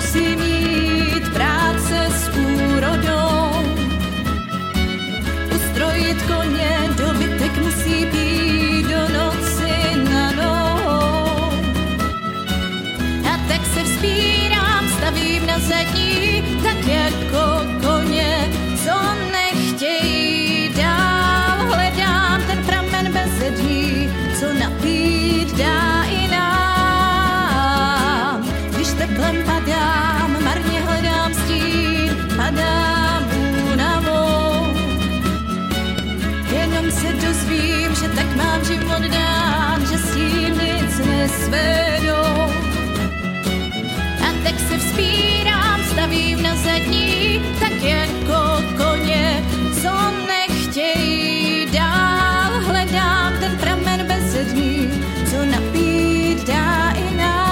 musí mít práce s úrodou. Ustrojit koně, dobytek musí být do noci na nohou. A tak se vzpírám, stavím na zadní, tak jako koně, co nechtějí dál. Hledám ten pramen bezední, co napít dá i nám. Když teplem padám, marně hledám stín, padám únavou. Jenom se dozvím, že tak mám život dán, že s tím nic nesvedou. A tak se vzpírám, stavím na zadní, tak jako koně, co nechtějí dál. Hledám ten pramen bezední, co napít dá i nám.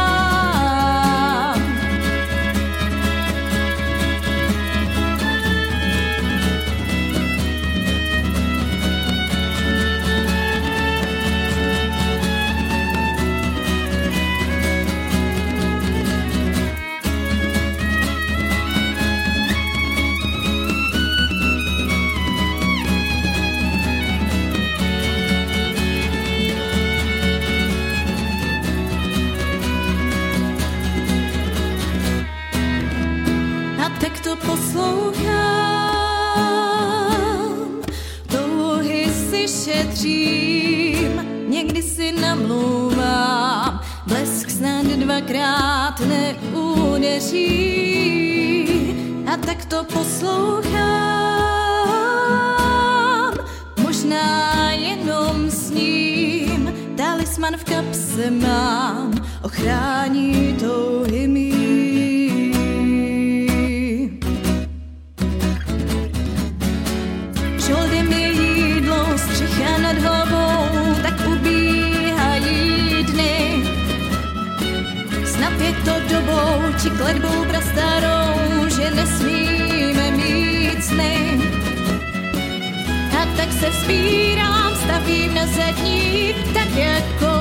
Tak to poslouchám, touhy si šetřím, někdy si namlouvám, blesk snad dvakrát neudeří. A tak to poslouchám, možná jenom s ním, talisman v kapse mám, ochrání touhy mý. Žoldem je jídlo, střecha nad hlavou, tak ubíhají dny. Snad je to dobou, či kletbou prastarou, že nesmíme mít sny. A tak se vzpírám, stavím na zadní, tak jako